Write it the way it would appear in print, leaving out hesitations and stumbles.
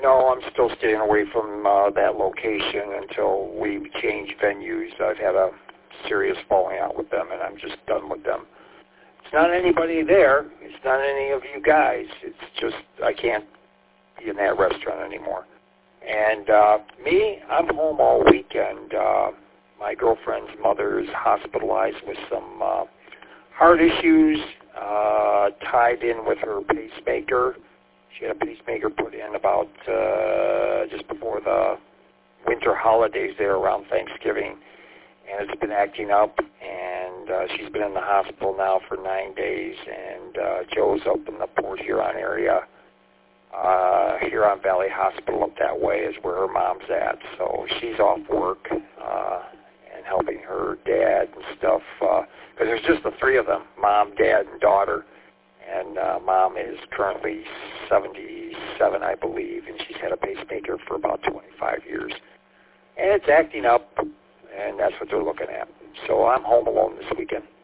No, I'm still staying away from that location until we change venues. I've had a serious falling out with them, and I'm just done with them. It's not anybody there. It's not any of you guys. It's just I can't be in that restaurant anymore. And me, I'm home all weekend. My girlfriend's mother is hospitalized with some heart issues tied in with her pacemaker. She had a pacemaker put in about just before the winter holidays there around Thanksgiving, and it's been acting up, and she's been in the hospital now for 9 days, and Joe's up in the Port Huron area. Huron Valley Hospital up that way is where her mom's at, so she's off work and helping her dad and stuff, because there's just the three of them, mom, dad, and daughter. And Mom is currently 77, I believe, and she's had a pacemaker for about 25 years. And it's acting up, and that's what they're looking at. So I'm home alone this weekend.